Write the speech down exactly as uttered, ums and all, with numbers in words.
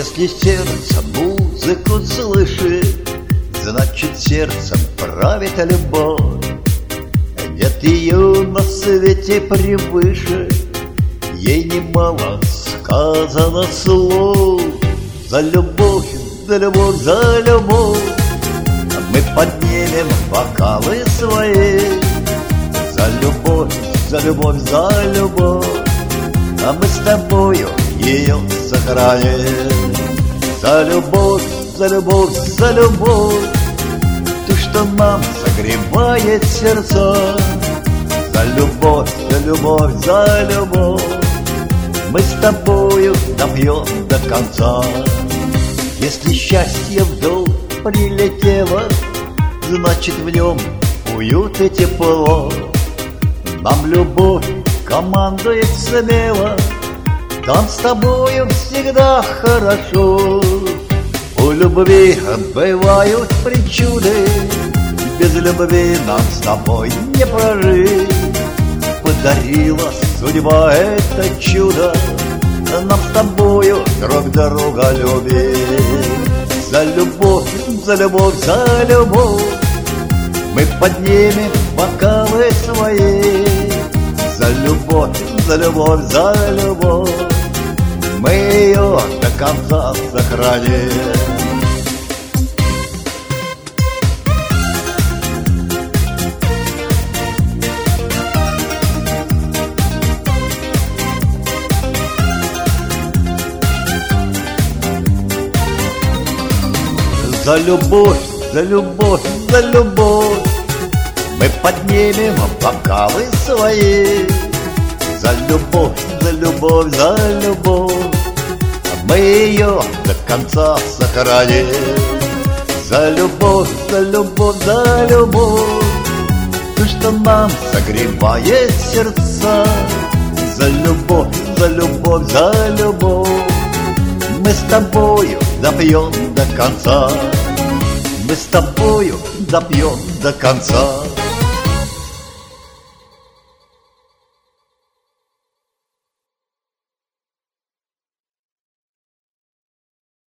Если сердце музыку слышит, значит сердцем правит любовь. Нет ее на свете превыше, ей немало сказано слов. За любовь, за любовь, за любовь мы поднимем бокалы свои. За любовь, за любовь, за любовь, а мы с тобою ее сохраним. За любовь, за любовь, за любовь, ту, что нам согревает сердца. За любовь, за любовь, за любовь мы с тобою допьем до конца. Если счастье вдруг прилетело, значит в нем уют и тепло. Нам любовь командует смело, там с тобою всегда хорошо. У любви бывают причуды, без любви нам с тобой не прожить. Подарила судьба это чудо, нам с тобою друг друга любить. За любовь, за любовь, за любовь мы поднимем бокалы свои. За любовь, за любовь, за любовь мы ее до конца сохраним. За любовь, за любовь, за любовь мы поднимем бокалы свои. За любовь, за любовь, за любовь мы ее до конца сохраним. За любовь, за любовь, за любовь, то, что нам согревает сердца. За любовь, за любовь, за любовь мы с тобою допьем до конца. Мы с тобою допьем до конца.